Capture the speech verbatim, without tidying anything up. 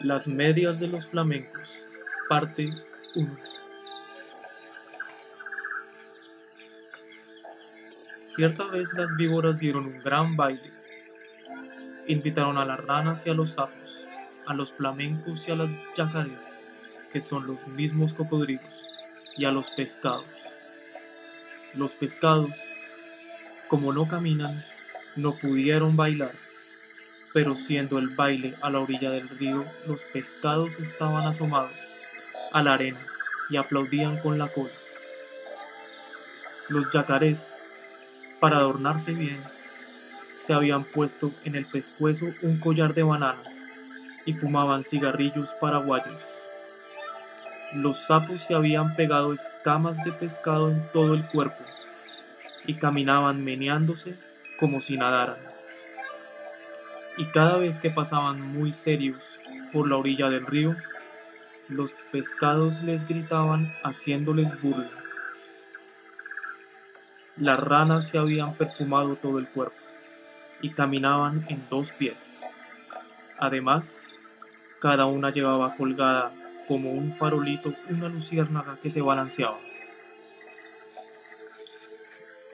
Las medias de los flamencos, parte uno. Cierta vez las víboras dieron un gran baile. Invitaron a las ranas y a los sapos, a los flamencos y a las yacarés, que son los mismos cocodrilos, y a los pescados. Los pescados, como no caminan, no pudieron bailar, pero siendo el baile a la orilla del río, los pescados estaban asomados a la arena y aplaudían con la cola. Los yacarés, para adornarse bien, se habían puesto en el pescuezo un collar de bananas y fumaban cigarrillos paraguayos. Los sapos se habían pegado escamas de pescado en todo el cuerpo y caminaban meneándose como si nadaran. Y cada vez que pasaban muy serios por la orilla del río, los pescados les gritaban haciéndoles burla. Las ranas se habían perfumado todo el cuerpo y caminaban en dos pies. Además, cada una llevaba colgada como un farolito una luciérnaga que se balanceaba.